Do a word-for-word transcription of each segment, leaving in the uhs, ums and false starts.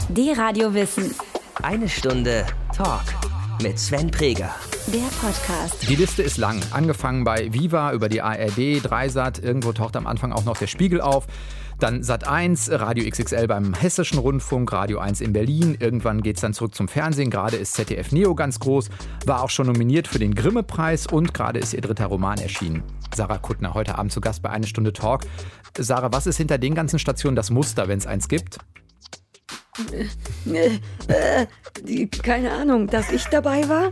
D-Radio Wissen. Eine Stunde Talk mit Sven Preger. Der Podcast. Die Liste ist lang. Angefangen bei Viva über die A R D, Dreisat, irgendwo taucht am Anfang auch noch der Spiegel auf. Dann Sat eins, Radio X X L beim Hessischen Rundfunk, Radio eins in Berlin. Irgendwann geht es dann zurück zum Fernsehen. Gerade ist Z D F Neo ganz groß, war auch schon nominiert für den Grimme-Preis und gerade ist ihr dritter Roman erschienen. Sarah Kuttner, heute Abend zu Gast bei Eine Stunde Talk. Sarah, was ist hinter den ganzen Stationen das Muster, wenn es eins gibt? Äh, äh, die, keine Ahnung, dass ich dabei war?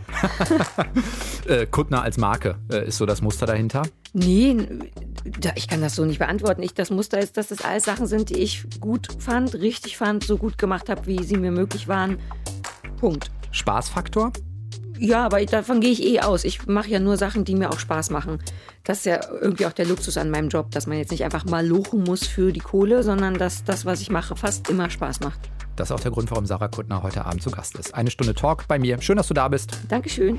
äh, Kuttner als Marke, äh, ist so das Muster dahinter? Nee, ich kann das so nicht beantworten. Ich, das Muster ist, dass das alles Sachen sind, die ich gut fand, richtig fand, so gut gemacht habe, wie sie mir möglich waren. Punkt. Spaßfaktor? Ja, aber davon gehe ich eh aus. Ich mache ja nur Sachen, die mir auch Spaß machen. Das ist ja irgendwie auch der Luxus an meinem Job, dass man jetzt nicht einfach mal lochen muss für die Kohle, sondern dass das, was ich mache, fast immer Spaß macht. Das ist auch der Grund, warum Sarah Kuttner heute Abend zu Gast ist. Eine Stunde Talk bei mir. Schön, dass du da bist. Dankeschön.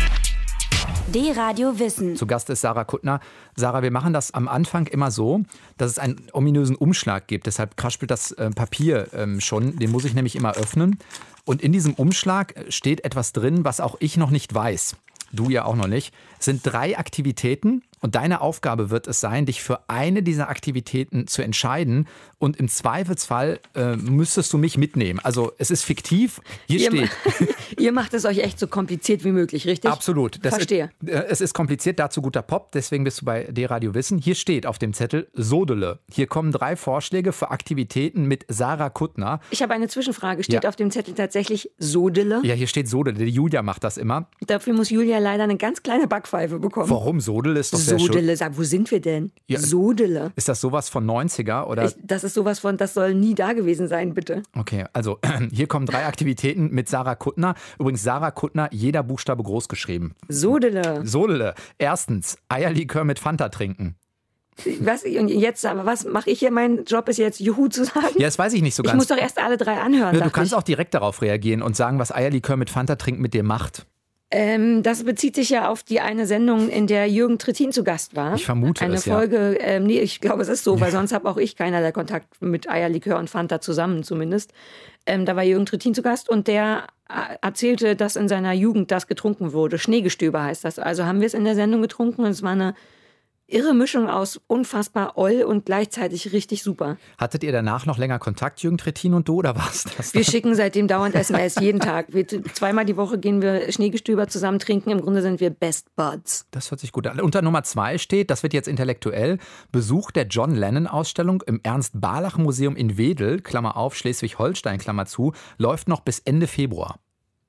D-Radio Wissen. Zu Gast ist Sarah Kuttner. Sarah, wir machen das am Anfang immer so, dass es einen ominösen Umschlag gibt. Deshalb kraspelt das äh, Papier ähm, schon. Den muss ich nämlich immer öffnen. Und in diesem Umschlag steht etwas drin, was auch ich noch nicht weiß. Du ja auch noch nicht. Es sind drei Aktivitäten und deine Aufgabe wird es sein, dich für eine dieser Aktivitäten zu entscheiden. Und im Zweifelsfall äh, müsstest du mich mitnehmen. Also es ist fiktiv. Hier ihr steht. Ma- ihr macht es euch echt so kompliziert wie möglich, richtig? Absolut. Das Verstehe. Ist, äh, es ist kompliziert, dazu guter Pop. Deswegen bist du bei D-Radio Wissen. Hier steht auf dem Zettel Sodele. Hier kommen drei Vorschläge für Aktivitäten mit Sarah Kuttner. Ich habe eine Zwischenfrage. Steht Ja. auf dem Zettel tatsächlich Sodele? Ja, hier steht Sodele. Die Julia macht das immer. Dafür muss Julia leider eine ganz kleine Backpfeife bekommen. Warum? Sodele ist doch sehr schön. Sodele, sag, wo sind wir denn? Ja. Sodele. Ist das sowas von neunziger? Oder? Ich, das ist sowas von, das soll nie da gewesen sein, bitte. Okay, also hier kommen drei Aktivitäten mit Sarah Kuttner. Übrigens Sarah Kuttner, jeder Buchstabe groß geschrieben. Sodele. Sodele. Erstens, Eierlikör mit Fanta trinken. Was, und jetzt, aber was mache ich hier? Mein Job ist jetzt Juhu zu sagen? Ja, das weiß ich nicht so Ich ganz. muss doch erst alle drei anhören. Ja, du dachte kannst ich. auch direkt darauf reagieren und sagen, was Eierlikör mit Fanta trinken mit dir macht. Ähm, das bezieht sich ja auf die eine Sendung, in der Jürgen Trittin zu Gast war. Ich vermute Eine es, ja. Folge, ähm, nee, ich glaube, es ist so, weil sonst habe auch ich keinerlei Kontakt mit Eierlikör und Fanta zusammen zumindest. Ähm, da war Jürgen Trittin zu Gast und der äh, erzählte, dass in seiner Jugend das getrunken wurde. Schneegestöber heißt das. Also haben wir es in der Sendung getrunken und es war eine irre Mischung aus unfassbar oll und gleichzeitig richtig super. Hattet ihr danach noch länger Kontakt, Jürgen Trittin und du, oder was? Das Wir schicken seitdem dauernd S M S, jeden Tag. Wir, zweimal die Woche gehen wir Schneegestöber zusammen trinken. Im Grunde sind wir Best Buds. Das hört sich gut an. Unter Nummer zwei steht, das wird jetzt intellektuell, Besuch der John Lennon-Ausstellung im Ernst-Barlach-Museum in Wedel, Klammer auf, Schleswig-Holstein, Klammer zu, läuft noch bis Ende Februar.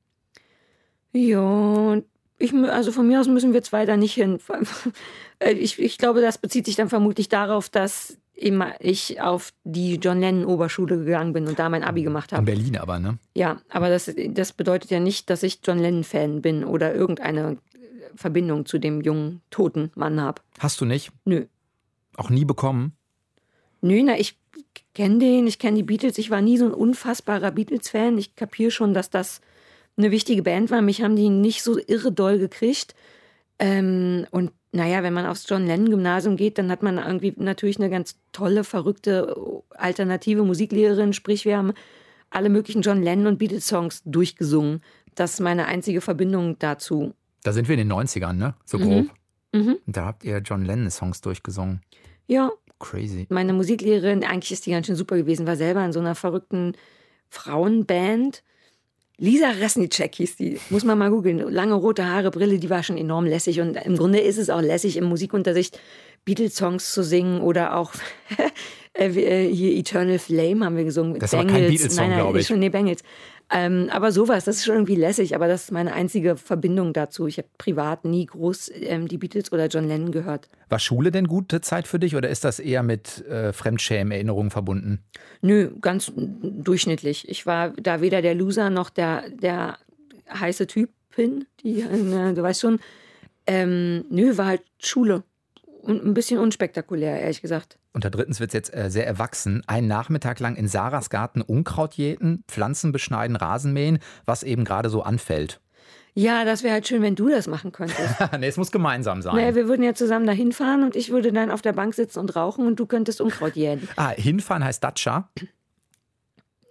Ja, ich, also von mir aus müssen wir zwei da nicht hin. Ich, ich glaube, das bezieht sich dann vermutlich darauf, dass immer ich auf die John Lennon Oberschule gegangen bin und da mein Abi gemacht In habe. Berlin aber, ne? Ja, aber das, das bedeutet ja nicht, dass ich John Lennon-Fan bin oder irgendeine Verbindung zu dem jungen, toten Mann habe. Hast du nicht? Nö. Auch nie bekommen? Nö, na, ich kenne den, ich kenne die Beatles. Ich war nie so ein unfassbarer Beatles-Fan. Ich kapiere schon, dass das eine wichtige Band war. Mich haben die nicht so irre doll gekriegt. Ähm, und naja, wenn man aufs John Lennon-Gymnasium geht, dann hat man irgendwie natürlich eine ganz tolle, verrückte, alternative Musiklehrerin. Sprich, wir haben alle möglichen John Lennon- und Beatles-Songs durchgesungen. Das ist meine einzige Verbindung dazu. Da sind wir in den neunzigern, ne? So grob. Mhm. Und da habt ihr John Lennon-Songs durchgesungen. Ja, Crazy. meine Musiklehrerin, eigentlich ist die ganz schön super gewesen, war selber in so einer verrückten Frauenband. Lisa Resnicek hieß die, muss man mal googeln. Lange rote Haare, Brille, die war schon enorm lässig. Und im Grunde ist es auch lässig, im Musikunterricht Beatles-Songs zu singen oder auch hier Eternal Flame haben wir gesungen. Das ist aber kein Beatles-Song, glaube ich. Schon, nee, Bengals. Ähm, aber sowas, das ist schon irgendwie lässig, aber das ist meine einzige Verbindung dazu. Ich habe privat nie groß ähm, die Beatles oder John Lennon gehört. War Schule denn gute Zeit für dich oder ist das eher mit äh, Fremdschämen-Erinnerungen verbunden? Nö, ganz durchschnittlich. Ich war da weder der Loser noch der, der heiße Typin, die, äh, du weißt schon. Ähm, nö, war halt Schule. Und ein bisschen unspektakulär, ehrlich gesagt. Und da drittens wird es jetzt äh, sehr erwachsen. Einen Nachmittag lang in Sarahs Garten Unkraut jäten, Pflanzen beschneiden, Rasen mähen, was eben gerade so anfällt. Ja, das wäre halt schön, wenn du das machen könntest. Nee, es muss gemeinsam sein. Naja, wir würden ja zusammen da hinfahren und ich würde dann auf der Bank sitzen und rauchen und du könntest Unkraut jäten. Ah, hinfahren heißt Datscha?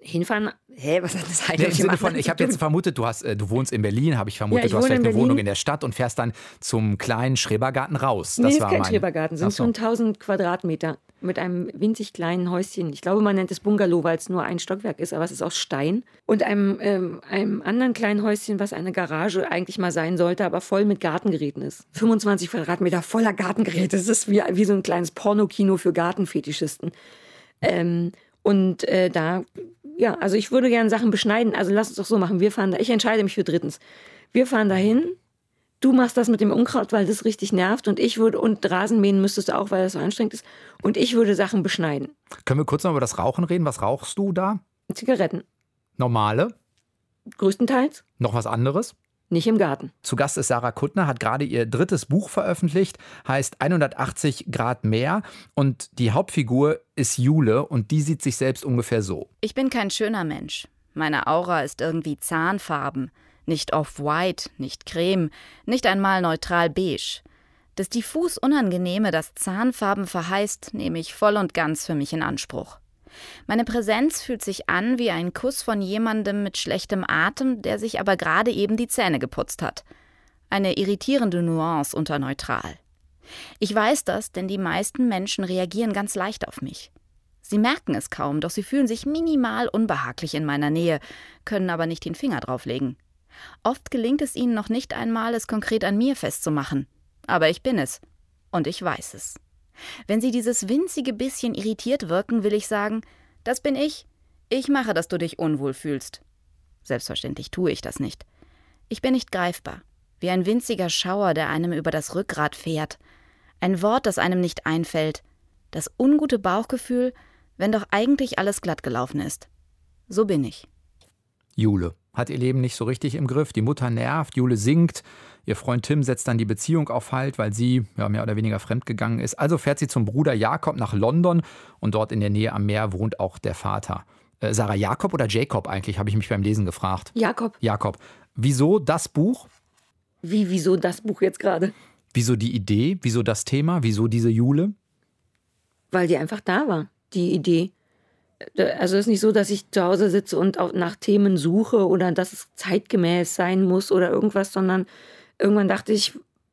Hinfahren, hä, was hat das Nee, im Sinne von, ich habe jetzt vermutet, du, hast, äh, du wohnst in Berlin, habe ich vermutet, Ja, ich du hast wohne vielleicht in eine Wohnung Berlin. in der Stadt und fährst dann zum kleinen Schrebergarten raus. Das Nee, ist war kein mein... Schrebergarten, sind Ach so. schon tausend Quadratmeter mit einem winzig kleinen Häuschen. Ich glaube, man nennt es Bungalow, weil es nur ein Stockwerk ist, aber es ist aus Stein. Und einem, ähm, einem anderen kleinen Häuschen, was eine Garage eigentlich mal sein sollte, aber voll mit Gartengeräten ist. fünfundzwanzig Quadratmeter voller Gartengeräte. Das ist wie, wie so ein kleines Pornokino für Gartenfetischisten. Ähm, und äh, da, ja, also ich würde gerne Sachen beschneiden. Also lass uns doch so machen. Wir fahren da, ich entscheide mich für drittens. Wir fahren dahin. Du machst das mit dem Unkraut, weil das richtig nervt. Und ich würde, und Rasenmähen müsstest du auch, weil das so anstrengend ist. Und ich würde Sachen beschneiden. Können wir kurz noch über das Rauchen reden? Was rauchst du da? Zigaretten. Normale? Größtenteils. Noch was anderes? Nicht im Garten. Zu Gast ist Sarah Kuttner, hat gerade ihr drittes Buch veröffentlicht, heißt hundertachtzig Grad mehr. Und die Hauptfigur ist Jule und die sieht sich selbst ungefähr so. Ich bin kein schöner Mensch. Meine Aura ist irgendwie Zahnfarben. Nicht off-white, nicht creme, nicht einmal neutral beige. Das diffus Unangenehme, das Zahnfarben verheißt, nehme ich voll und ganz für mich in Anspruch. Meine Präsenz fühlt sich an wie ein Kuss von jemandem mit schlechtem Atem, der sich aber gerade eben die Zähne geputzt hat. Eine irritierende Nuance unter neutral. Ich weiß das, denn die meisten Menschen reagieren ganz leicht auf mich. Sie merken es kaum, doch sie fühlen sich minimal unbehaglich in meiner Nähe, können aber nicht den Finger drauflegen. Oft gelingt es ihnen noch nicht einmal, es konkret an mir festzumachen. Aber ich bin es. Und ich weiß es. Wenn sie dieses winzige bisschen irritiert wirken, will ich sagen, das bin ich. Ich mache, dass du dich unwohl fühlst. Selbstverständlich tue ich das nicht. Ich bin nicht greifbar. Wie ein winziger Schauer, der einem über das Rückgrat fährt. Ein Wort, das einem nicht einfällt. Das ungute Bauchgefühl, wenn doch eigentlich alles glatt gelaufen ist. So bin ich. Jule hat ihr Leben nicht so richtig im Griff. Die Mutter nervt, Jule singt. Ihr Freund Tim setzt dann die Beziehung auf Halt, weil sie ja, mehr oder weniger fremdgegangen ist. Also fährt sie zum Bruder Jakob nach London und dort in der Nähe am Meer wohnt auch der Vater. Äh, Sarah, Jakob oder Jacob eigentlich, habe ich mich beim Lesen gefragt. Jakob. Jakob. Wieso das Buch? Wie, wieso das Buch jetzt gerade? Wieso die Idee? Wieso das Thema? Wieso diese Jule? Weil die einfach da war, die Idee. Also es ist nicht so, dass ich zu Hause sitze und auch nach Themen suche oder dass es zeitgemäß sein muss oder irgendwas, sondern irgendwann dachte ich,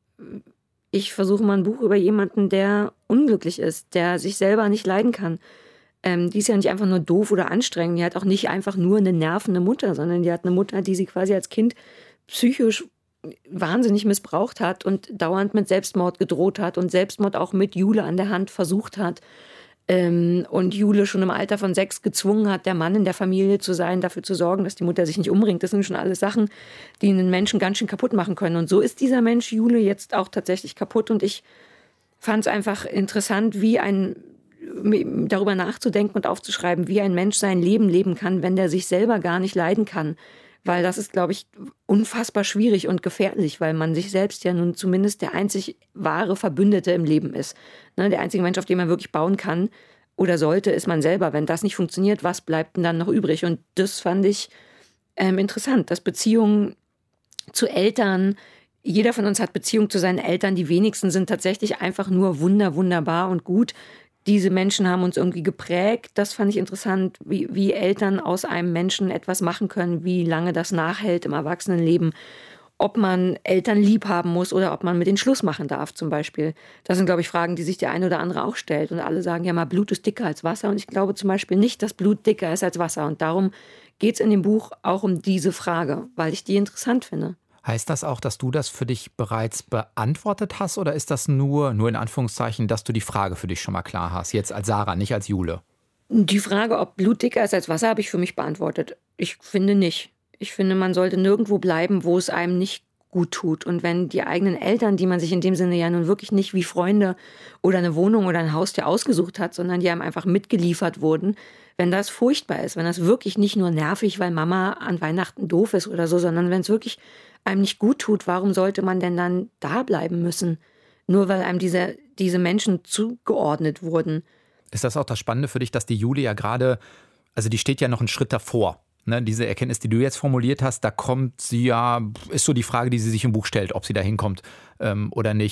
ich versuche mal ein Buch über jemanden, der unglücklich ist, der sich selber nicht leiden kann. Ähm, die ist ja nicht einfach nur doof oder anstrengend, die hat auch nicht einfach nur eine nervende Mutter, sondern die hat eine Mutter, die sie quasi als Kind psychisch wahnsinnig missbraucht hat und dauernd mit Selbstmord gedroht hat und Selbstmord auch mit Jule an der Hand versucht hat. Ähm, und Jule schon im Alter von sechs gezwungen hat, der Mann in der Familie zu sein, dafür zu sorgen, dass die Mutter sich nicht umbringt. Das sind schon alles Sachen, die einen Menschen ganz schön kaputt machen können. Und so ist dieser Mensch Jule jetzt auch tatsächlich kaputt. Und ich fand es einfach interessant, wie ein darüber nachzudenken und aufzuschreiben, wie ein Mensch sein Leben leben kann, wenn der sich selber gar nicht leiden kann. Weil das ist, glaube ich, unfassbar schwierig und gefährlich, weil man sich selbst ja nun zumindest der einzig wahre Verbündete im Leben ist. Ne, der einzige Mensch, auf den man wirklich bauen kann oder sollte, ist man selber. Wenn das nicht funktioniert, was bleibt denn dann noch übrig? Und das fand ich ähm, interessant, dass Beziehungen zu Eltern, jeder von uns hat Beziehungen zu seinen Eltern, die wenigsten sind tatsächlich einfach nur wunder, wunderbar und gut. Diese Menschen haben uns irgendwie geprägt. Das fand ich interessant, wie, wie Eltern aus einem Menschen etwas machen können, wie lange das nachhält im Erwachsenenleben. Ob man Eltern lieb haben muss oder ob man mit denen Schluss machen darf zum Beispiel. Das sind, glaube ich, Fragen, die sich der eine oder andere auch stellt. Und alle sagen ja mal, Blut ist dicker als Wasser. Und ich glaube zum Beispiel nicht, dass Blut dicker ist als Wasser. Und darum geht es in dem Buch auch um diese Frage, weil ich die interessant finde. Heißt das auch, dass du das für dich bereits beantwortet hast oder ist das nur, nur in Anführungszeichen, dass du die Frage für dich schon mal klar hast, jetzt als Sarah, nicht als Jule? Die Frage, ob Blut dicker ist als Wasser, habe ich für mich beantwortet. Ich finde nicht. Ich finde, man sollte nirgendwo bleiben, wo es einem nicht gut tut. Und wenn die eigenen Eltern, die man sich in dem Sinne ja nun wirklich nicht wie Freunde oder eine Wohnung oder ein Haustier ausgesucht hat, sondern die einem einfach mitgeliefert wurden, wenn das furchtbar ist, wenn das wirklich nicht nur nervig, weil Mama an Weihnachten doof ist oder so, sondern wenn es wirklich einem nicht gut tut, warum sollte man denn dann da bleiben müssen? Nur weil einem diese, diese Menschen zugeordnet wurden. Ist das auch das Spannende für dich, dass die Jule ja gerade, also die steht ja noch einen Schritt davor. Ne, diese Erkenntnis, die du jetzt formuliert hast, da kommt sie ja, ist so die Frage, die sie sich im Buch stellt, ob sie da hinkommt ähm, oder nicht.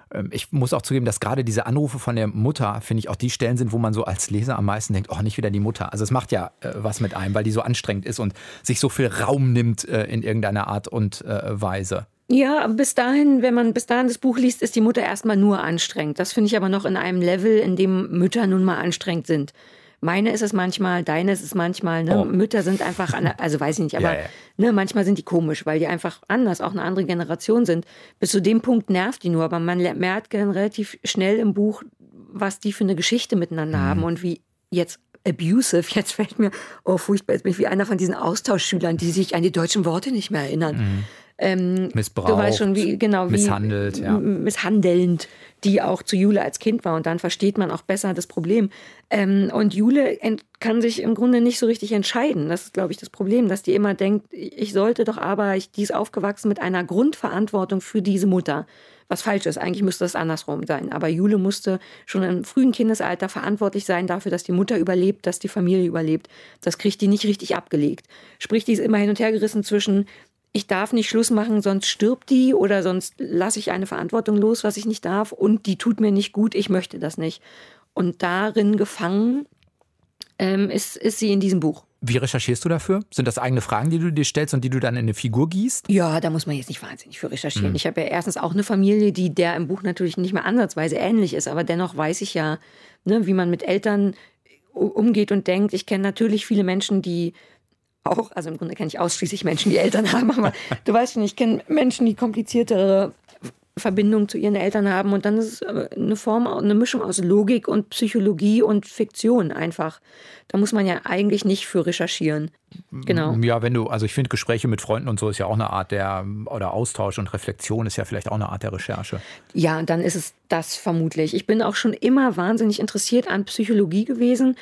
Ich muss auch zugeben, dass gerade diese Anrufe von der Mutter, finde ich, auch die Stellen sind, wo man so als Leser am meisten denkt, oh, nicht wieder die Mutter. Also es macht ja äh, was mit einem, weil die so anstrengend ist und sich so viel Raum nimmt äh, in irgendeiner Art und äh, Weise. Ja, bis dahin, wenn man bis dahin das Buch liest, ist die Mutter erstmal nur anstrengend. Das finde ich aber noch in einem Level, in dem Mütter nun mal anstrengend sind. Meine ist es manchmal, deine ist es manchmal. Ne? Oh. Mütter sind einfach, also weiß ich nicht, aber ja, ja. Ne, manchmal sind die komisch, weil die einfach anders, auch eine andere Generation sind. Bis zu dem Punkt nervt die nur, aber man merkt dann relativ schnell im Buch, was die für eine Geschichte miteinander mhm. haben und wie jetzt abusive, jetzt fällt mir, oh furchtbar, jetzt bin ich wie einer von diesen Austauschschülern, die sich an die deutschen Worte nicht mehr erinnern. Mhm. Ähm, Missbraucht, du weißt schon, wie, genau, wie misshandelt, ja. misshandelnd die auch zu Jule als Kind war. Und dann versteht man auch besser das Problem. Ähm, und Jule kann sich im Grunde nicht so richtig entscheiden. Das ist, glaube ich, das Problem, dass die immer denkt, ich sollte doch aber, ich, die ist aufgewachsen mit einer Grundverantwortung für diese Mutter. Was falsch ist, eigentlich müsste das andersrum sein. Aber Jule musste schon im frühen Kindesalter verantwortlich sein dafür, dass die Mutter überlebt, dass die Familie überlebt. Das kriegt die nicht richtig abgelegt. Sprich, die ist immer hin und her gerissen zwischen ich darf nicht Schluss machen, sonst stirbt die oder sonst lasse ich eine Verantwortung los, was ich nicht darf und die tut mir nicht gut, ich möchte das nicht. Und darin gefangen ähm, ist, ist sie in diesem Buch. Wie recherchierst du dafür? Sind das eigene Fragen, die du dir stellst und die du dann in eine Figur gießt? Ja, da muss man jetzt nicht wahnsinnig für recherchieren. Mhm. Ich habe ja erstens auch eine Familie, die der im Buch natürlich nicht mehr ansatzweise ähnlich ist, aber dennoch weiß ich ja, ne, wie man mit Eltern umgeht und denkt. Ich kenne natürlich viele Menschen, die auch, also im Grunde kenne ich ausschließlich Menschen, die Eltern haben, aber du weißt schon, ich kenne Menschen, die kompliziertere Verbindungen zu ihren Eltern haben und dann ist es eine Form, eine Mischung aus Logik und Psychologie und Fiktion einfach. Da muss man ja eigentlich nicht für recherchieren. Genau. Ja, wenn du, also ich finde Gespräche mit Freunden und so ist ja auch eine Art der, oder Austausch und Reflexion ist ja vielleicht auch eine Art der Recherche. Ja, dann ist es das vermutlich. Ich bin auch schon immer wahnsinnig interessiert an Psychologie gewesen,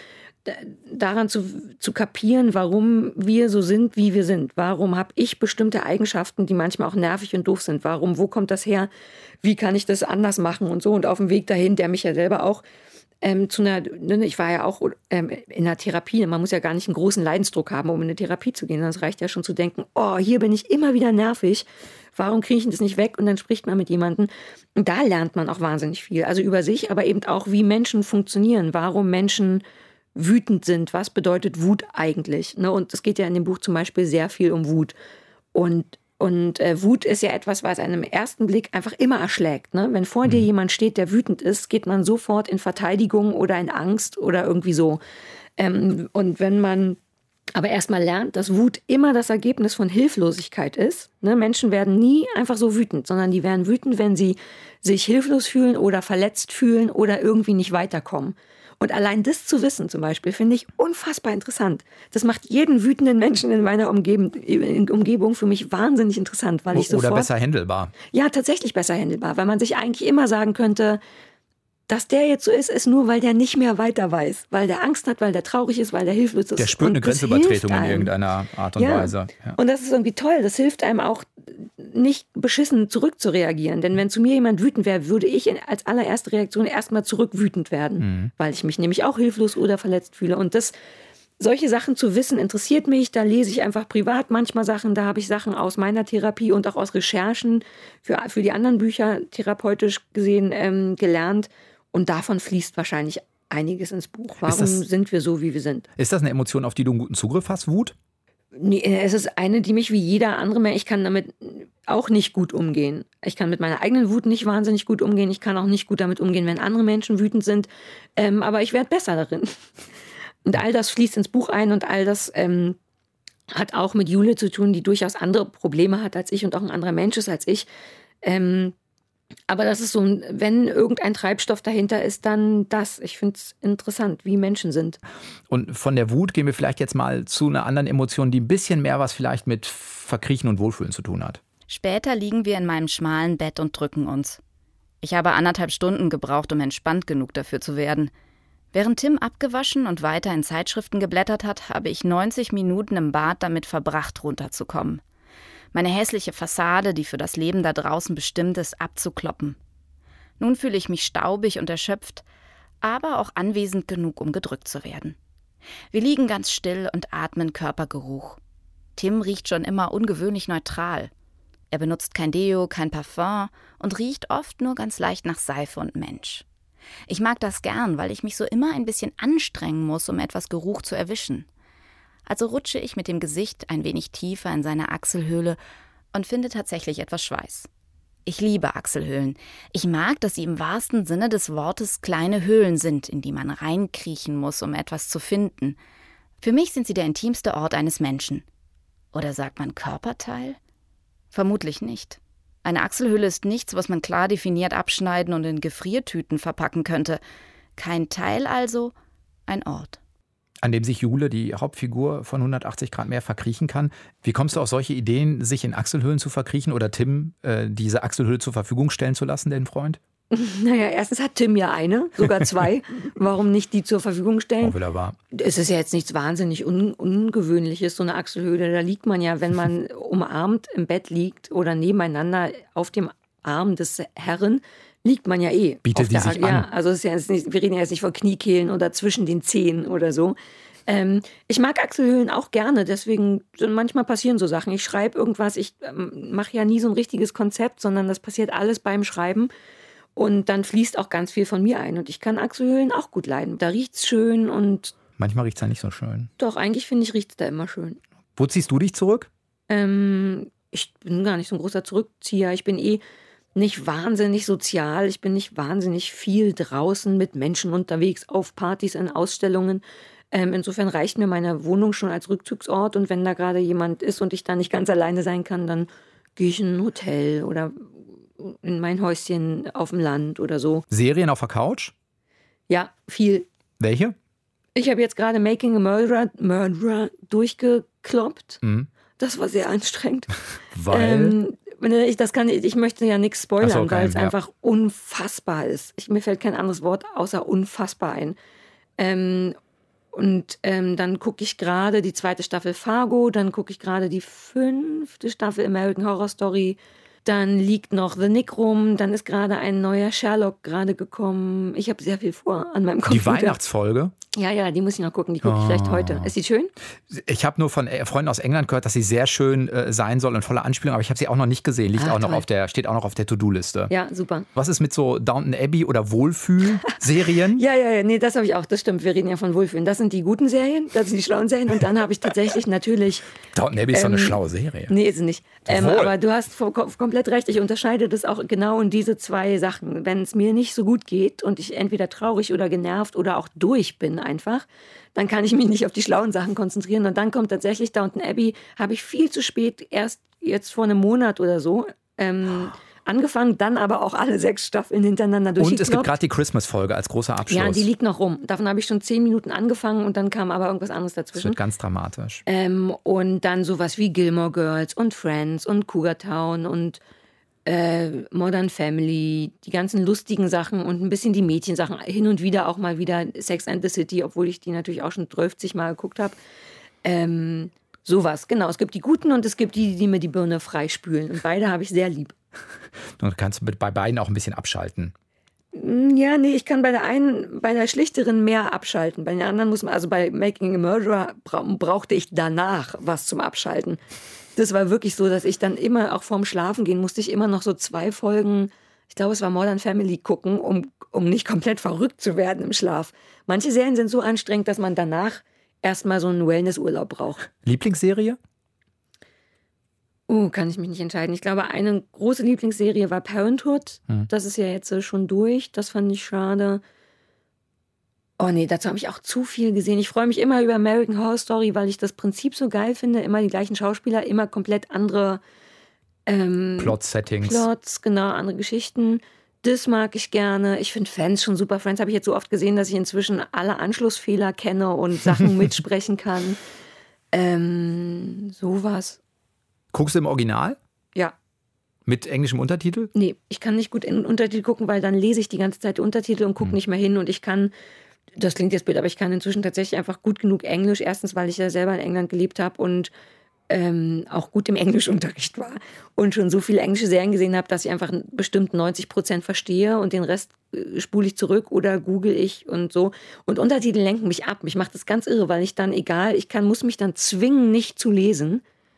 daran zu, zu kapieren, warum wir so sind, wie wir sind. Warum habe ich bestimmte Eigenschaften, die manchmal auch nervig und doof sind? Warum, wo kommt das her? Wie kann ich das anders machen und so? Und auf dem Weg dahin, der mich ja selber auch ähm, zu einer, ne, ich war ja auch ähm, in einer Therapie, man muss ja gar nicht einen großen Leidensdruck haben, um in eine Therapie zu gehen. Es reicht ja schon zu denken, oh, hier bin ich immer wieder nervig. Warum kriege ich das nicht weg? Und dann spricht man mit jemandem. Und da lernt man auch wahnsinnig viel. Also über sich, aber eben auch, wie Menschen funktionieren. Warum Menschen wütend sind. Was bedeutet Wut eigentlich? Ne? Und es geht ja in dem Buch zum Beispiel sehr viel um Wut. Und, und äh, Wut ist ja etwas, was einem im ersten Blick einfach immer erschlägt. Ne? Wenn vor mhm. dir jemand steht, der wütend ist, geht man sofort in Verteidigung oder in Angst oder irgendwie so. Ähm, und wenn man aber erstmal lernt, dass Wut immer das Ergebnis von Hilflosigkeit ist. Ne? Menschen werden nie einfach so wütend, sondern die werden wütend, wenn sie sich hilflos fühlen oder verletzt fühlen oder irgendwie nicht weiterkommen. Und allein das zu wissen zum Beispiel, finde ich unfassbar interessant. Das macht jeden wütenden Menschen in meiner Umgeb- Umgebung für mich wahnsinnig interessant. Weil ich sofort, oder besser handelbar. Ja, tatsächlich besser handelbar. Weil man sich eigentlich immer sagen könnte, dass der jetzt so ist, ist nur, weil der nicht mehr weiter weiß. Weil der Angst hat, weil der traurig ist, weil der hilflos ist. Der spürt eine Grenzübertretung in irgendeiner Art und ja. Weise. Ja. Und das ist irgendwie toll. Das hilft einem auch, nicht beschissen zurückzureagieren. Denn wenn zu mir jemand wütend wäre, würde ich als allererste Reaktion erstmal zurück wütend werden. Mhm. Weil ich mich nämlich auch hilflos oder verletzt fühle. Und das, solche Sachen zu wissen, interessiert mich. Da lese ich einfach privat manchmal Sachen. Da habe ich Sachen aus meiner Therapie und auch aus Recherchen für, für die anderen Bücher therapeutisch gesehen ähm, gelernt. Und davon fließt wahrscheinlich einiges ins Buch. Warum das, sind wir so, wie wir sind? Ist das eine Emotion, auf die du einen guten Zugriff hast, Wut? Nee, es ist eine, die mich wie jeder andere Mensch, ich kann damit auch nicht gut umgehen. Ich kann mit meiner eigenen Wut nicht wahnsinnig gut umgehen. Ich kann auch nicht gut damit umgehen, wenn andere Menschen wütend sind. Ähm, aber ich werde besser darin. Und all das fließt ins Buch ein und all das ähm, hat auch mit Jule zu tun, die durchaus andere Probleme hat als ich und auch ein anderer Mensch ist als ich. Ähm, Aber das ist so, wenn irgendein Treibstoff dahinter ist, dann das. Ich finde es interessant, wie Menschen sind. Und von der Wut gehen wir vielleicht jetzt mal zu einer anderen Emotion, die ein bisschen mehr was vielleicht mit Verkriechen und Wohlfühlen zu tun hat. Später liegen wir in meinem schmalen Bett und drücken uns. Ich habe anderthalb Stunden gebraucht, um entspannt genug dafür zu werden. Während Tim abgewaschen und weiter in Zeitschriften geblättert hat, habe ich neunzig Minuten im Bad damit verbracht, runterzukommen. Meine hässliche Fassade, die für das Leben da draußen bestimmt ist, abzukloppen. Nun fühle ich mich staubig und erschöpft, aber auch anwesend genug, um gedrückt zu werden. Wir liegen ganz still und atmen Körpergeruch. Tim riecht schon immer ungewöhnlich neutral. Er benutzt kein Deo, kein Parfum und riecht oft nur ganz leicht nach Seife und Mensch. Ich mag das gern, weil ich mich so immer ein bisschen anstrengen muss, um etwas Geruch zu erwischen. Also rutsche ich mit dem Gesicht ein wenig tiefer in seine Achselhöhle und finde tatsächlich etwas Schweiß. Ich liebe Achselhöhlen. Ich mag, dass sie im wahrsten Sinne des Wortes kleine Höhlen sind, in die man reinkriechen muss, um etwas zu finden. Für mich sind sie der intimste Ort eines Menschen. Oder sagt man Körperteil? Vermutlich nicht. Eine Achselhöhle ist nichts, was man klar definiert abschneiden und in Gefriertüten verpacken könnte. Kein Teil also, ein Ort. An dem sich Jule, die Hauptfigur, von hundertachtzig Grad mehr verkriechen kann. Wie kommst du auf solche Ideen, sich in Achselhöhlen zu verkriechen oder Tim äh, diese Achselhöhle zur Verfügung stellen zu lassen, den Freund? Naja, erstens hat Tim ja eine, sogar zwei. Warum nicht die zur Verfügung stellen? Oh, wieder wahr. Es ist ja jetzt nichts wahnsinnig un- Ungewöhnliches, so eine Achselhöhle. Da liegt man ja, wenn man umarmt im Bett liegt oder nebeneinander auf dem Arm des Herren, liegt man ja eh. Bietet auf die der sich Art, an. Ja, also es ist ja jetzt nicht, wir reden ja jetzt nicht von Kniekehlen oder zwischen den Zehen oder so. Ähm, ich mag Achselhöhlen auch gerne, deswegen so, manchmal passieren so Sachen. Ich schreibe irgendwas, ich ähm, mache ja nie so ein richtiges Konzept, sondern das passiert alles beim Schreiben. Und dann fließt auch ganz viel von mir ein. Und ich kann Achselhöhlen auch gut leiden. Da riecht's schön und... Manchmal riecht es ja nicht so schön. Doch, eigentlich finde ich, riecht's da immer schön. Wo ziehst du dich zurück? Ähm, ich bin gar nicht so ein großer Zurückzieher. Ich bin eh nicht wahnsinnig sozial. Ich bin nicht wahnsinnig viel draußen mit Menschen unterwegs, auf Partys, in Ausstellungen. Ähm, insofern reicht mir meine Wohnung schon als Rückzugsort. Und wenn da gerade jemand ist und ich da nicht ganz alleine sein kann, dann gehe ich in ein Hotel oder in mein Häuschen auf dem Land oder so. Serien auf der Couch? Ja, viel. Welche? Ich habe jetzt gerade Making a Murderer, Murderer durchgekloppt. Mhm. Das war sehr anstrengend. Weil? Ähm, ich, das kann, ich möchte ja nichts spoilern, Ach so, okay, weil es ja. einfach unfassbar ist. Ich, mir fällt kein anderes Wort außer unfassbar ein. Ähm, und ähm, dann gucke ich gerade die zweite Staffel Fargo, dann gucke ich gerade die fünfte Staffel American Horror Story. Dann liegt noch The Nick rum, dann ist gerade ein neuer Sherlock gerade gekommen. Ich habe sehr viel vor an meinem Computer. Die Weihnachtsfolge? Ja, ja, die muss ich noch gucken. Die gucke ich Oh. vielleicht heute. Ist die schön? Ich habe nur von äh, Freunden aus England gehört, dass sie sehr schön äh, sein soll und voller Anspielung, aber ich habe sie auch noch nicht gesehen. Liegt Ah, auch noch toll. auf der, steht auch noch auf der To-Do-Liste. Ja, super. Was ist mit so Downton Abbey oder Wohlfühl-Serien? Ja, ja, ja, nee, das habe ich auch. Das stimmt. Wir reden ja von Wohlfühlen. Das sind die guten Serien, das sind die schlauen Serien. Und dann habe ich tatsächlich natürlich... Downton Abbey ist doch eine Ähm, schlaue Serie. Nee, ist es nicht. Ähm, Wohl. aber du hast vo- komplett recht. Ich unterscheide das auch genau in diese zwei Sachen. Wenn es mir nicht so gut geht und ich entweder traurig oder genervt oder auch durch bin einfach, dann kann ich mich nicht auf die schlauen Sachen konzentrieren. Und dann kommt tatsächlich Downton Abbey, habe ich viel zu spät, erst jetzt vor einem Monat oder so, ähm, angefangen, dann aber auch alle sechs Staffeln hintereinander Und es gibt durchgekloppt. gerade die Christmas-Folge als großer Abschluss. Ja, die liegt noch rum. Davon habe ich schon zehn Minuten angefangen und dann kam aber irgendwas anderes das dazwischen. wird ganz dramatisch. Ähm, und dann sowas wie Gilmore Girls und Friends und Cougar Town und äh, Modern Family, die ganzen lustigen Sachen und ein bisschen die Mädchensachen. Hin und wieder auch mal wieder Sex and the City, obwohl ich die natürlich auch schon dreißig Mal geguckt habe. Ähm, sowas, genau. Es gibt die Guten und es gibt die, die mir die Birne freispülen. Und beide habe ich sehr lieb. Du kannst mit, bei beiden auch ein bisschen abschalten. Ja, nee, ich kann bei der einen, bei der schlichteren mehr abschalten. Bei den anderen muss man, also bei Making a Murderer bra- brauchte ich danach was zum Abschalten. Das war wirklich so, dass ich dann immer, auch vorm Schlafen gehen, musste ich immer noch so zwei Folgen, ich glaube, es war Modern Family, gucken, um, um nicht komplett verrückt zu werden im Schlaf. Manche Serien sind so anstrengend, dass man danach erstmal so einen Wellnessurlaub braucht. Lieblingsserie? Uh, kann ich mich nicht entscheiden. Ich glaube, eine große Lieblingsserie war Parenthood. Hm. Das ist ja jetzt äh, schon durch. Das fand ich schade. Oh nee, dazu habe ich auch zu viel gesehen. Ich freue mich immer über American Horror Story, weil ich das Prinzip so geil finde. Immer die gleichen Schauspieler, immer komplett andere ähm, Plot-Settings. Plots, genau, andere Geschichten. Das mag ich gerne. Ich finde Fans schon super. Friends habe ich jetzt so oft gesehen, dass ich inzwischen alle Anschlussfehler kenne und Sachen mitsprechen kann. Ähm, sowas. Guckst du im Original? Ja. Mit englischem Untertitel? Nee, ich kann nicht gut in den Untertitel gucken, weil dann lese ich die ganze Zeit die Untertitel und gucke Hm. nicht mehr hin. Und ich kann, das klingt jetzt blöd, aber ich kann inzwischen tatsächlich einfach gut genug Englisch. Erstens, weil ich ja selber in England gelebt habe und ähm, auch gut im Englischunterricht war. Und schon so viele englische Serien gesehen habe, dass ich einfach bestimmt neunzig Prozent verstehe und den Rest äh, spule ich zurück oder google ich und so. Und Untertitel lenken mich ab. Mich macht das ganz irre, weil ich dann, egal, ich kann, muss mich dann zwingen, nicht zu lesen.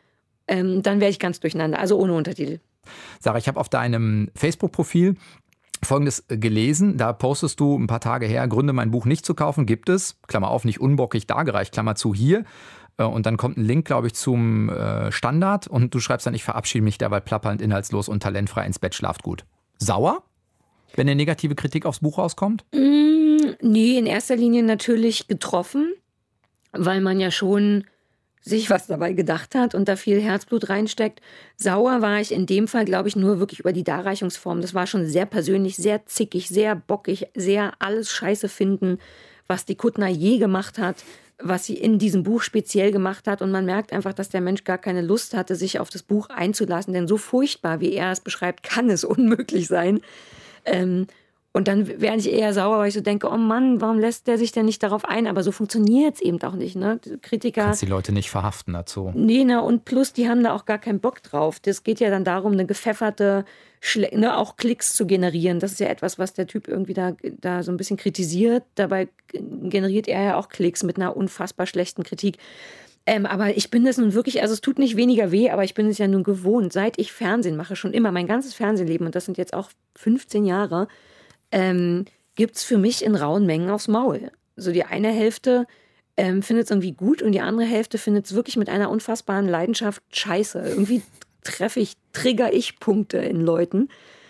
Ähm, dann werde ich ganz durcheinander, also ohne Untertitel. Sarah, ich habe auf deinem Facebook-Profil Folgendes gelesen, da postest du ein paar Tage her, Gründe, mein Buch nicht zu kaufen, gibt es, Klammer auf, nicht unbockig dargereicht, Klammer zu, hier. Und dann kommt ein Link, glaube ich, zum Standard und du schreibst dann, ich verabschiede mich derweil plappernd, inhaltslos und talentfrei ins Bett, schlaft gut. Sauer, wenn eine negative Kritik aufs Buch rauskommt? Mm, nee, in erster Linie natürlich getroffen, weil man ja schon sich was dabei gedacht hat und da viel Herzblut reinsteckt. Sauer war ich in dem Fall, glaube ich, nur wirklich über die Darreichungsform. Das war schon sehr persönlich, sehr zickig, sehr bockig, sehr alles Scheiße finden, was die Kuttner je gemacht hat, was sie in diesem Buch speziell gemacht hat. Und man merkt einfach, dass der Mensch gar keine Lust hatte, sich auf das Buch einzulassen. Denn so furchtbar, wie er es beschreibt, kann es unmöglich sein. Ähm, Und dann werde ich eher sauer, weil ich so denke, oh Mann, warum lässt der sich denn nicht darauf ein? Aber so funktioniert es eben auch nicht. Ne? Kritiker. Kannst die Leute nicht verhaften dazu. Nee, na, und plus, die haben da auch gar keinen Bock drauf. Das geht ja dann darum, eine gepfefferte, Schle- ne, auch Klicks zu generieren. Das ist ja etwas, was der Typ irgendwie da, da so ein bisschen kritisiert. Dabei generiert er ja auch Klicks mit einer unfassbar schlechten Kritik. Ähm, aber ich bin das nun wirklich, also es tut nicht weniger weh, aber ich bin es ja nun gewohnt. Seit ich Fernsehen mache, schon immer, mein ganzes Fernsehleben, und das sind jetzt auch fünfzehn Jahre, Ähm, gibt es für mich in rauen Mengen aufs Maul. So die eine Hälfte ähm, findet es irgendwie gut und die andere Hälfte findet es wirklich mit einer unfassbaren Leidenschaft scheiße. Irgendwie treffe ich, trigger ich Punkte in Leuten.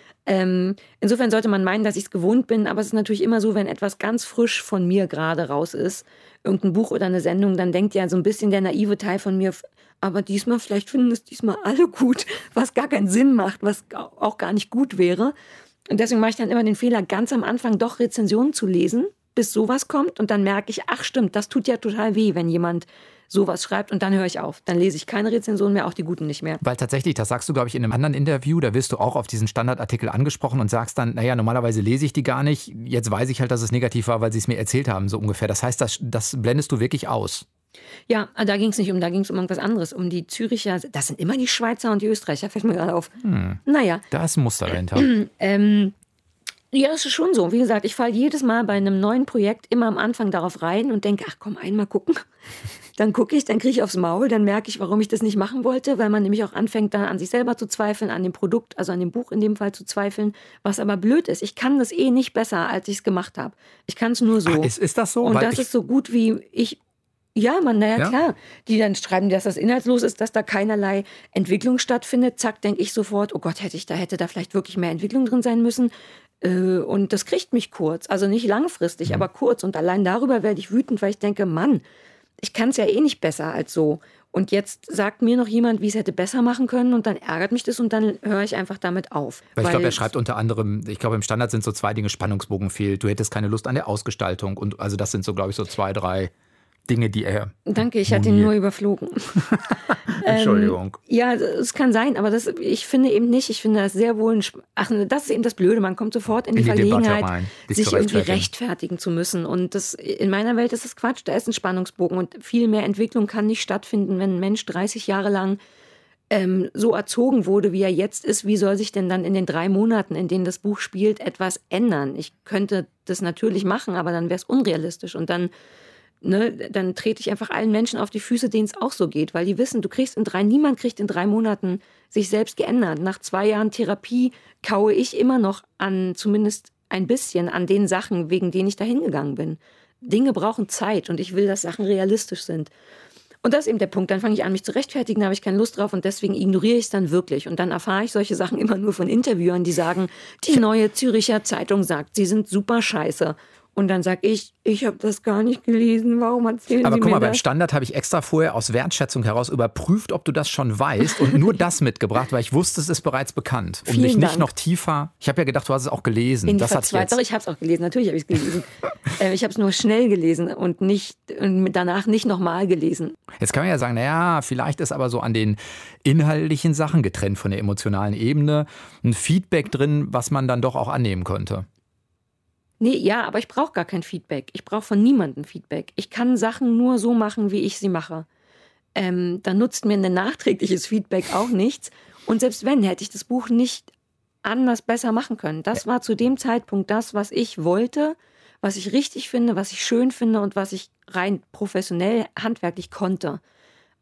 Ähm, insofern sollte man meinen, dass ich es gewohnt bin, aber es ist natürlich immer so, wenn etwas ganz frisch von mir gerade raus ist, irgendein Buch oder eine Sendung, dann denkt ja so ein bisschen der naive Teil von mir, aber diesmal, vielleicht finden es diesmal alle gut, was gar keinen Sinn macht, was auch gar nicht gut wäre. Und deswegen mache ich dann immer den Fehler, ganz am Anfang doch Rezensionen zu lesen, bis sowas kommt. Und dann merke ich, ach stimmt, das tut ja total weh, wenn jemand sowas schreibt. Und dann höre ich auf. Dann lese ich keine Rezensionen mehr, auch die guten nicht mehr. Weil tatsächlich, das sagst du, glaube ich, in einem anderen Interview, da wirst du auch auf diesen Standardartikel angesprochen und sagst dann, naja, normalerweise lese ich die gar nicht. Jetzt weiß ich halt, dass es negativ war, weil sie es mir erzählt haben, so ungefähr. Das heißt, das, das blendest du wirklich aus. Ja, da ging es nicht um, da ging es um irgendwas anderes, um die Züricher, das sind immer die Schweizer und die Österreicher, fällt mir gerade auf. Hm. Naja. Da ist ein Muster dahinter. ähm, ja, das ist schon so. Wie gesagt, ich falle jedes Mal bei einem neuen Projekt immer am Anfang darauf rein und denke, ach komm, einmal gucken. Dann gucke ich, dann kriege ich aufs Maul, dann merke ich, warum ich das nicht machen wollte, weil man nämlich auch anfängt, dann an sich selber zu zweifeln, an dem Produkt, also an dem Buch in dem Fall zu zweifeln, was aber blöd ist. Ich kann das eh nicht besser, als ich es gemacht habe. Ich kann es nur so. Ach, ist, ist das so? Und Weil das ich ist so gut wie ich. Ja, man, naja, Ja? klar. Die dann schreiben, dass das inhaltslos ist, dass da keinerlei Entwicklung stattfindet. Zack, denke ich sofort, oh Gott, hätte ich da, hätte da vielleicht wirklich mehr Entwicklung drin sein müssen. Äh, Und das kriegt mich kurz. Also nicht langfristig, aber kurz. Und allein darüber werde ich wütend, weil ich denke, Mann, ich kann es ja eh nicht besser als so. Und jetzt sagt mir noch jemand, wie es hätte besser machen können und dann ärgert mich das und dann höre ich einfach damit auf. Weil ich glaube, er schreibt unter anderem, ich glaube, im Standard sind so zwei Dinge, Spannungsbogen fehlt. Du hättest keine Lust an der Ausgestaltung. Und also das sind so, glaube ich, so zwei, drei Dinge, die er... Danke, ich hatte ihn nur überflogen. Entschuldigung. Ähm, ja, es kann sein, aber das, ich finde eben nicht. Ich finde das sehr wohl... Ein, ach, das ist eben das Blöde. Man kommt sofort in die, In die Debatte Verlegenheit, rein, dich sich zu irgendwie rechtfertigen. rechtfertigen zu müssen. Und das, in meiner Welt ist das Quatsch. Da ist ein Spannungsbogen und viel mehr Entwicklung kann nicht stattfinden, wenn ein Mensch dreißig Jahre lang ähm, so erzogen wurde, wie er jetzt ist. Wie soll sich denn dann in den drei Monaten, in denen das Buch spielt, etwas ändern? Ich könnte das natürlich machen, aber dann wäre es unrealistisch. Und dann... Ne, dann trete ich einfach allen Menschen auf die Füße, denen es auch so geht, weil die wissen, du kriegst in drei, niemand kriegt in drei Monaten sich selbst geändert. Nach zwei Jahren Therapie kaue ich immer noch an, zumindest ein bisschen, an den Sachen, wegen denen ich da hingegangen bin. Dinge brauchen Zeit und ich will, dass Sachen realistisch sind. Und das ist eben der Punkt. Dann fange ich an, mich zu rechtfertigen, da habe ich keine Lust drauf und deswegen ignoriere ich es dann wirklich. Und dann erfahre ich solche Sachen immer nur von Interviewern, die sagen, die Neue Züricher Zeitung sagt, sie sind super scheiße. Und dann sage ich, ich habe das gar nicht gelesen, warum erzählen Aber Sie guck mir mal, beim das? Standard habe ich extra vorher aus Wertschätzung heraus überprüft, ob du das schon weißt und nur das mitgebracht, weil ich wusste, es ist bereits bekannt. Um Vielen dich nicht Dank. noch tiefer, ich habe ja gedacht, du hast es auch gelesen. In die Das hat Verzweiflung. jetzt. Doch, ich habe es auch gelesen, natürlich habe ich es gelesen. äh, ich habe es nur schnell gelesen und nicht und danach nicht nochmal gelesen. Jetzt kann man ja sagen, naja, vielleicht ist aber so an den inhaltlichen Sachen getrennt von der emotionalen Ebene ein Feedback drin, was man dann doch auch annehmen könnte. Nee, ja, aber ich brauche gar kein Feedback. Ich brauche von niemandem Feedback. Ich kann Sachen nur so machen, wie ich sie mache. Ähm, dann nutzt mir ein nachträgliches Feedback auch nichts. Und selbst wenn, hätte ich das Buch nicht anders besser machen können. Das war zu dem Zeitpunkt das, was ich wollte, was ich richtig finde, was ich schön finde und was ich rein professionell, handwerklich konnte.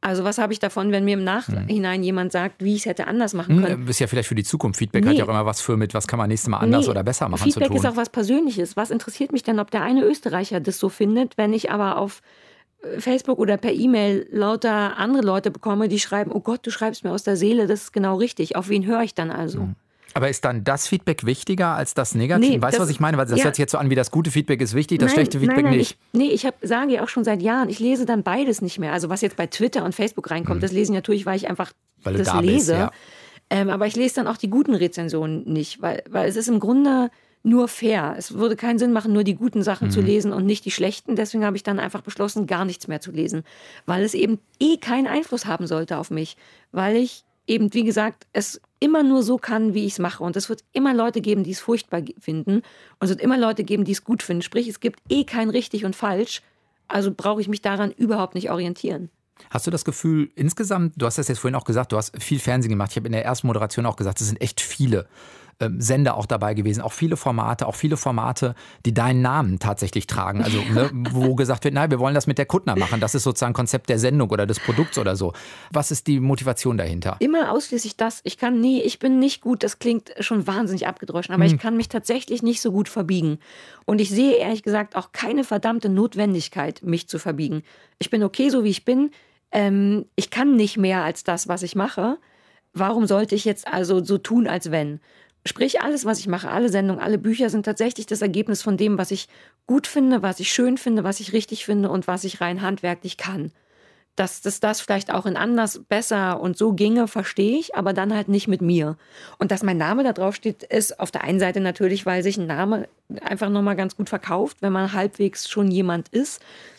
Also was habe ich davon, wenn mir im Nachhinein hm. jemand sagt, wie ich es hätte anders machen können? Hm, ist ja vielleicht für die Zukunft. Feedback nee. hat ja auch immer was für mit, was kann man nächstes Mal anders nee. oder besser machen Feedback zu tun. ist auch was Persönliches. Was interessiert mich denn, ob der eine Österreicher das so findet, wenn ich aber auf Facebook oder per E-Mail lauter andere Leute bekomme, die schreiben, oh Gott, du schreibst mir aus der Seele, das ist genau richtig. Auf wen höre ich dann also? Hm. Aber ist dann das Feedback wichtiger als das Negative? Nee, weißt du, was ich meine? Weil das ja. hört sich jetzt so an, wie das gute Feedback ist wichtig, das nein, schlechte Feedback nein, nein, nicht. Ich, nee, ich hab, sage ja auch schon seit Jahren, ich lese dann beides nicht mehr. Also was jetzt bei Twitter und Facebook reinkommt, hm. das lese ich natürlich, weil ich einfach weil das da lese. Bist, ja. ähm, aber ich lese dann auch die guten Rezensionen nicht, weil, weil es ist im Grunde nur fair. Es würde keinen Sinn machen, nur die guten Sachen hm. zu lesen und nicht die schlechten. Deswegen habe ich dann einfach beschlossen, gar nichts mehr zu lesen. Weil es eben eh keinen Einfluss haben sollte auf mich. Weil ich eben, wie gesagt, es immer nur so kann, wie ich es mache. Und es wird immer Leute geben, die es furchtbar finden. Und es wird immer Leute geben, die es gut finden. Sprich, es gibt eh kein richtig und falsch. Also brauche ich mich daran überhaupt nicht orientieren. Hast du das Gefühl, insgesamt, du hast das jetzt vorhin auch gesagt, du hast viel Fernsehen gemacht. Ich habe in der ersten Moderation auch gesagt, es sind echt viele ähm, Sender auch dabei gewesen, auch viele Formate, auch viele Formate, die deinen Namen tatsächlich tragen. Also ne, wo gesagt wird, nein, wir wollen das mit der Kuttner machen. Das ist sozusagen Konzept der Sendung oder des Produkts oder so. Was ist die Motivation dahinter? Immer ausschließlich das. Ich kann nie, ich bin nicht gut, das klingt schon wahnsinnig abgedroschen, aber hm. ich kann mich tatsächlich nicht so gut verbiegen. Und ich sehe ehrlich gesagt auch keine verdammte Notwendigkeit, mich zu verbiegen. Ich bin okay, so wie ich bin. Ähm, ich kann nicht mehr als das, was ich mache. Warum sollte ich jetzt also so tun, als wenn? Sprich, alles, was ich mache, alle Sendungen, alle Bücher sind tatsächlich das Ergebnis von dem, was ich gut finde, was ich schön finde, was ich richtig finde und was ich rein handwerklich kann. Dass das, das vielleicht auch in anders, besser und so ginge, verstehe ich, aber dann halt nicht mit mir. Und dass mein Name da drauf steht, ist auf der einen Seite natürlich, weil sich ein Name einfach nochmal ganz gut verkauft, wenn man halbwegs schon jemand ist.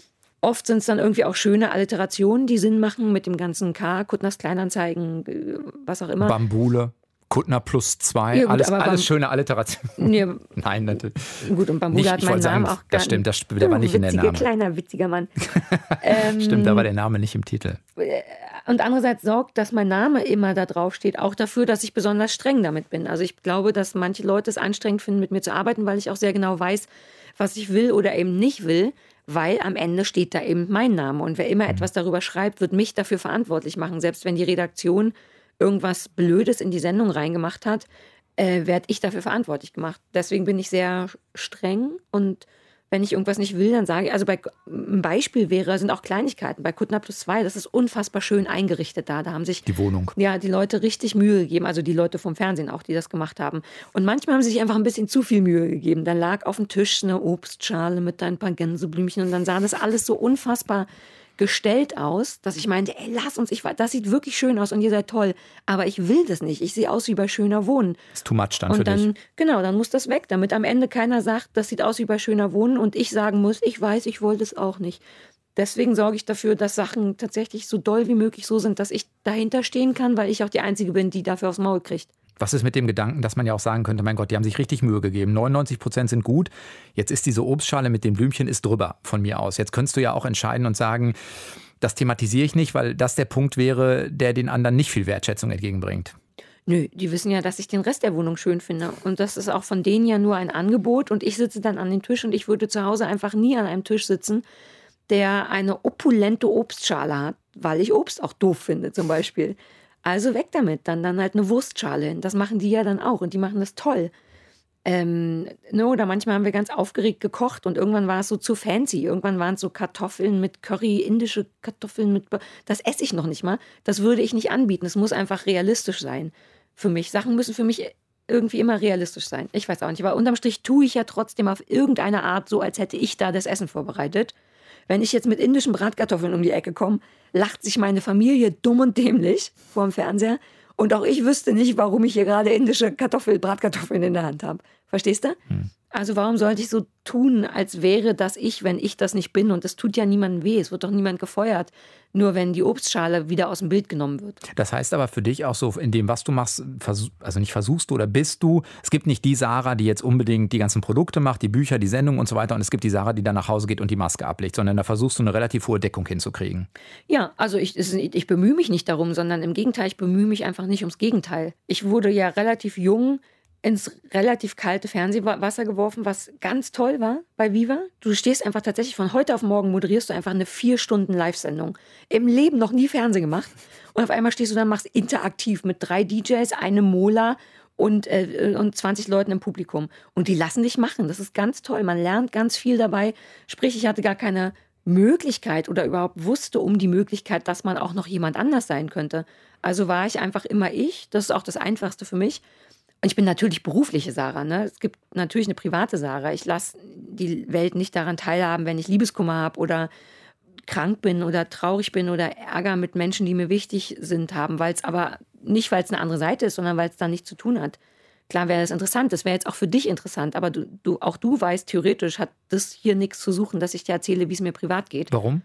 Oft sind es dann irgendwie auch schöne Alliterationen, die Sinn machen mit dem ganzen K, Kuttners Kleinanzeigen, was auch immer. Bambule. Kuttner plus zwei, ja, gut, alles, alles schöne Alliteration. Ja, Nein, natürlich. Gut, und Bambule hat meinen Namen auch gar Das stimmt, das, der war nicht in der Name. Kleiner, witziger Mann. ähm, stimmt, da war der Name nicht im Titel. Und andererseits sorgt, dass mein Name immer da drauf steht, auch dafür, dass ich besonders streng damit bin. Also ich glaube, dass manche Leute es anstrengend finden, mit mir zu arbeiten, weil ich auch sehr genau weiß, was ich will oder eben nicht will. Weil am Ende steht da eben mein Name. Und wer immer etwas darüber schreibt, wird mich dafür verantwortlich machen. Selbst wenn die Redaktion irgendwas Blödes in die Sendung reingemacht hat, äh, werde ich dafür verantwortlich gemacht. Deswegen bin ich sehr streng und wenn ich irgendwas nicht will, dann sage ich, also bei, ein Beispiel wäre, sind auch Kleinigkeiten. Bei Kuttner plus zwei, das ist unfassbar schön eingerichtet da. Da haben sich die Wohnung. Ja, die Leute richtig Mühe gegeben, also die Leute vom Fernsehen auch, die das gemacht haben. Und manchmal haben sie sich einfach ein bisschen zu viel Mühe gegeben. Da lag auf dem Tisch eine Obstschale mit ein paar Gänseblümchen und dann sah das alles so unfassbar gestellt aus, dass ich meinte, ey, lass uns, ich, das sieht wirklich schön aus und ihr seid toll, aber ich will das nicht. Ich sehe aus wie bei Schöner Wohnen. Das ist too much dann und für dann, dich. Genau, dann muss das weg, damit am Ende keiner sagt, das sieht aus wie bei Schöner Wohnen und ich sagen muss, ich weiß, ich wollte es auch nicht. Deswegen sorge ich dafür, dass Sachen tatsächlich so doll wie möglich so sind, dass ich dahinter stehen kann, weil ich auch die Einzige bin, die dafür aufs Maul kriegt. Was ist mit dem Gedanken, dass man ja auch sagen könnte, mein Gott, die haben sich richtig Mühe gegeben. neunundneunzig Prozent sind gut. Jetzt ist diese Obstschale mit dem Blümchen ist drüber von mir aus. Jetzt könntest du ja auch entscheiden und sagen, das thematisiere ich nicht, weil das der Punkt wäre, der den anderen nicht viel Wertschätzung entgegenbringt. Nö, die wissen ja, dass ich den Rest der Wohnung schön finde. Und das ist auch von denen ja nur ein Angebot. Und ich sitze dann an dem Tisch und ich würde zu Hause einfach nie an einem Tisch sitzen, der eine opulente Obstschale hat, weil ich Obst auch doof finde zum Beispiel. Also weg damit, dann, dann halt eine Wurstschale hin. Das machen die ja dann auch und die machen das toll. Ähm, ne, oder manchmal haben wir ganz aufgeregt gekocht und irgendwann war es so zu fancy. Irgendwann waren es so Kartoffeln mit Curry, indische Kartoffeln mit... Das esse ich noch nicht mal. Das würde ich nicht anbieten. Es muss einfach realistisch sein für mich. Sachen müssen für mich irgendwie immer realistisch sein. Ich weiß auch nicht, aber unterm Strich tue ich ja trotzdem auf irgendeine Art so, als hätte ich da das Essen vorbereitet. Wenn ich jetzt mit indischen Bratkartoffeln um die Ecke komme, lacht sich meine Familie dumm und dämlich vorm Fernseher. Und auch ich wüsste nicht, warum ich hier gerade indische Kartoffel, Bratkartoffeln in der Hand habe. Verstehst du? Hm. Also warum sollte ich so tun, als wäre das ich, wenn ich das nicht bin? Und es tut ja niemandem weh. Es wird doch niemand gefeuert, nur wenn die Obstschale wieder aus dem Bild genommen wird. Das heißt aber für dich auch so, in dem, was du machst, also nicht versuchst du oder bist du, es gibt nicht die Sarah, die jetzt unbedingt die ganzen Produkte macht, die Bücher, die Sendung und so weiter, und es gibt die Sarah, die dann nach Hause geht und die Maske ablegt, sondern da versuchst du eine relativ hohe Deckung hinzukriegen. Ja, also ich, ich bemühe mich nicht darum, sondern im Gegenteil, ich bemühe mich einfach nicht ums Gegenteil. Ich wurde ja relativ jung ins relativ kalte Fernsehwasser geworfen, was ganz toll war bei Viva. Du stehst einfach tatsächlich von heute auf morgen, moderierst du einfach eine vier Stunden Live-Sendung. Im Leben noch nie Fernsehen gemacht. Und auf einmal stehst du da, machst interaktiv mit drei D Js, einem Mola und, äh, und zwanzig Leuten im Publikum. Und die lassen dich machen. Das ist ganz toll. Man lernt ganz viel dabei. Sprich, ich hatte gar keine Möglichkeit oder überhaupt wusste um die Möglichkeit, dass man auch noch jemand anders sein könnte. Also war ich einfach immer ich. Das ist auch das Einfachste für mich. Und ich bin natürlich berufliche Sarah. Ne? Es gibt natürlich eine private Sarah. Ich lasse die Welt nicht daran teilhaben, wenn ich Liebeskummer habe oder krank bin oder traurig bin oder Ärger mit Menschen, die mir wichtig sind, haben. Weil es aber nicht, weil es eine andere Seite ist, sondern weil es da nichts zu tun hat. Klar wäre das interessant. Das wäre jetzt auch für dich interessant. Aber du, du, auch du weißt, theoretisch hat das hier nichts zu suchen, dass ich dir erzähle, wie es mir privat geht. Warum?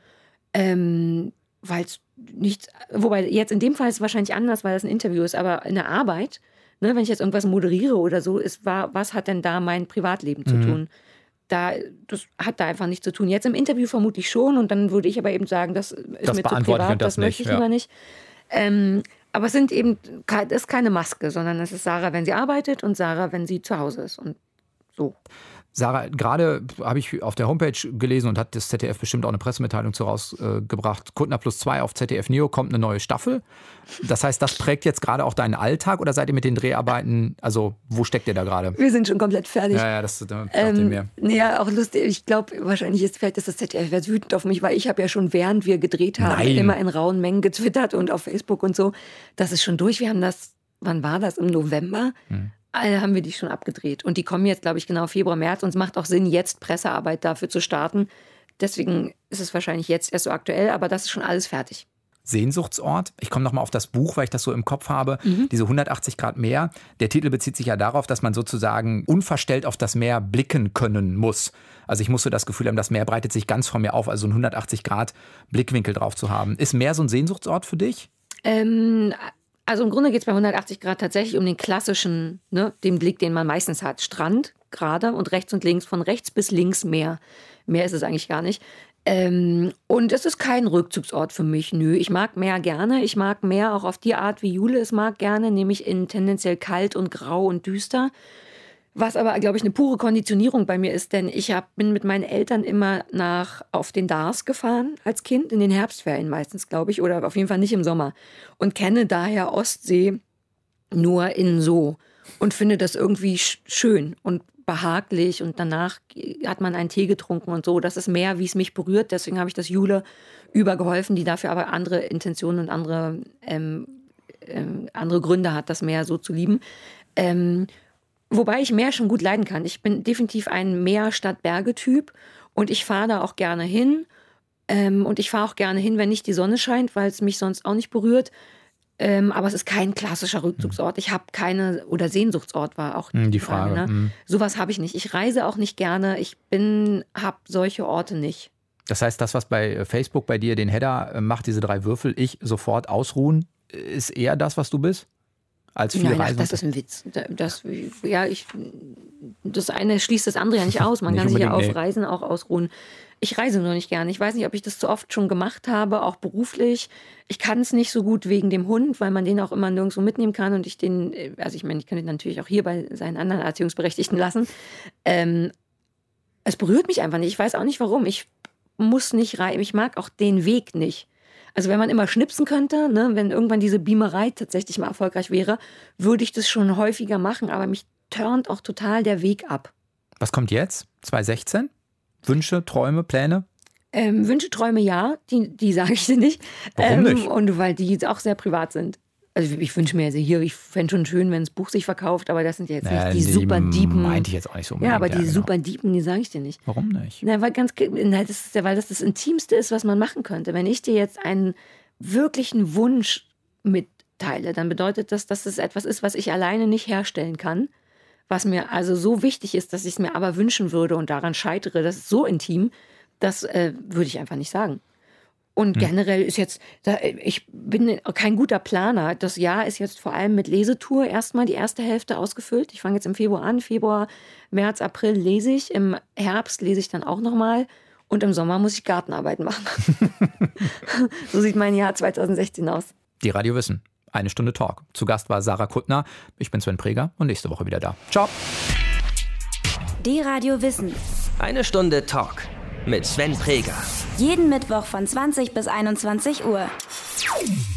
Ähm, weil es nichts, wobei jetzt in dem Fall ist es wahrscheinlich anders, weil das ein Interview ist, aber in der Arbeit, ne, wenn ich jetzt irgendwas moderiere oder so, ist, war, was hat denn da mein Privatleben zu Mhm. tun? Da, das hat da einfach nichts zu tun. Jetzt im Interview vermutlich schon und dann würde ich aber eben sagen, das ist Das mir zu beantworte ich privat, und das das möchte ich nicht, ja. lieber nicht. Ähm, aber es sind eben, das ist keine Maske, sondern es ist Sarah, wenn sie arbeitet und Sarah, wenn sie zu Hause ist und so. Sarah, gerade habe ich auf der Homepage gelesen und hat das Z D F bestimmt auch eine Pressemitteilung zu rausgebracht. Kuttner plus zwei auf Z D F Neo kommt eine neue Staffel. Das heißt, das prägt jetzt gerade auch deinen Alltag oder seid ihr mit den Dreharbeiten, also wo steckt ihr da gerade? Wir sind schon komplett fertig. Ja, ja, das da glaubt ihr Ähm, mir. ja, auch lustig. Ich glaube, wahrscheinlich ist vielleicht ist das Z D F jetzt wütend auf mich, weil ich habe ja schon, während wir gedreht haben, Nein. immer in rauen Mengen getwittert und auf Facebook und so. Das ist schon durch. Wir haben das, wann war das? Im November? Hm. Alle haben wir die schon abgedreht. Und die kommen jetzt, glaube ich, genau Februar, März. Und es macht auch Sinn, jetzt Pressearbeit dafür zu starten. Deswegen ist es wahrscheinlich jetzt erst so aktuell, aber das ist schon alles fertig. Sehnsuchtsort. Ich komme nochmal auf das Buch, weil ich das so im Kopf habe. Mhm. Diese hundertachtzig Grad Meer. Der Titel bezieht sich ja darauf, dass man sozusagen unverstellt auf das Meer blicken können muss. Also ich musste das Gefühl haben, das Meer breitet sich ganz vor mir auf, also einen hundertachtzig Grad Blickwinkel drauf zu haben. Ist Meer so ein Sehnsuchtsort für dich? Ähm, also im Grunde geht es bei hundertachtzig Grad tatsächlich um den klassischen, ne, den Blick, den man meistens hat. Strand, gerade und rechts und links, von rechts bis links Meer. Mehr ist es eigentlich gar nicht. Ähm, und es ist kein Rückzugsort für mich, nö. Ich mag Meer gerne. Ich mag Meer auch auf die Art, wie Jule es mag, gerne, nämlich in tendenziell kalt und grau und düster. Was aber, glaube ich, eine pure Konditionierung bei mir ist, denn ich hab, bin mit meinen Eltern immer nach auf den Dars gefahren als Kind, in den Herbstferien meistens, glaube ich, oder auf jeden Fall nicht im Sommer. Und kenne daher Ostsee nur in so und finde das irgendwie sch- schön und behaglich und danach hat man einen Tee getrunken und so. Das ist mehr, wie es mich berührt. Deswegen habe ich das Jule übergeholfen, die dafür aber andere Intentionen und andere, ähm, ähm, andere Gründe hat, das Meer so zu lieben. Ähm, Wobei ich Meer schon gut leiden kann. Ich bin definitiv ein Meer-Stadt-Berge-Typ und ich fahre da auch gerne hin. Ähm, und ich fahre auch gerne hin, wenn nicht die Sonne scheint, weil es mich sonst auch nicht berührt. Ähm, aber es ist kein klassischer Rückzugsort. Ich habe keine, oder Sehnsuchtsort war auch Hm, die Frage. Ne? Hm. Sowas habe ich nicht. Ich reise auch nicht gerne. Ich bin, habe solche Orte nicht. Das heißt, das, was bei Facebook bei dir den Header äh, macht, diese drei Würfel, ich sofort ausruhen, ist eher das, was du bist? Als viele Nein, ach, Reisen. das ist ein Witz. Das, ja, ich, das eine schließt das andere ja nicht aus. Man Nicht kann sich ja auf unbedingt, nee. Reisen auch ausruhen. Ich reise nur nicht gerne. Ich weiß nicht, ob ich das zu oft schon gemacht habe, auch beruflich. Ich kann es nicht so gut wegen dem Hund, weil man den auch immer nirgendwo mitnehmen kann und ich den, also ich meine, ich könnte ihn natürlich auch hier bei seinen anderen Erziehungsberechtigten lassen. Ähm, es berührt mich einfach nicht. Ich weiß auch nicht, warum. Ich muss nicht reisen. Ich mag auch den Weg nicht. Also wenn man immer schnipsen könnte, ne, wenn irgendwann diese Beamerei tatsächlich mal erfolgreich wäre, würde ich das schon häufiger machen. Aber mich turnt auch total der Weg ab. Was kommt jetzt? zwanzig sechzehn? Wünsche, Träume, Pläne? Ähm, Wünsche, Träume, ja. Die, die sage ich dir nicht. Warum ähm, nicht? Und weil die auch sehr privat sind. Also ich wünsche mir also hier, ich fände schon schön, wenn das Buch sich verkauft, aber das sind ja jetzt Naja, nicht die super Diepen. Meinte ich jetzt auch nicht so unbedingt. Ja, aber die genau. super Diepen, die sage ich dir nicht. Warum nicht? Na, weil, ganz, na, das ist ja, weil das das Intimste ist, was man machen könnte. Wenn ich dir jetzt einen wirklichen Wunsch mitteile, dann bedeutet das, dass es etwas ist, was ich alleine nicht herstellen kann. Was mir also so wichtig ist, dass ich es mir aber wünschen würde und daran scheitere, das ist so intim, das äh, würde ich einfach nicht sagen. Und Hm. generell ist jetzt, da, ich bin kein guter Planer. Das Jahr ist jetzt vor allem mit Lesetour erstmal die erste Hälfte ausgefüllt. Ich fange jetzt im Februar an. Februar, März, April lese ich. Im Herbst lese ich dann auch nochmal. Und im Sommer muss ich Gartenarbeit machen. So sieht mein Jahr zwanzig sechzehn aus. Die Radio Wissen. Eine Stunde Talk. Zu Gast war Sarah Kuttner. Ich bin Sven Preger und nächste Woche wieder da. Ciao. D-Radio Wissen. Eine Stunde Talk mit Sven Preger. Jeden Mittwoch von zwanzig bis einundzwanzig Uhr.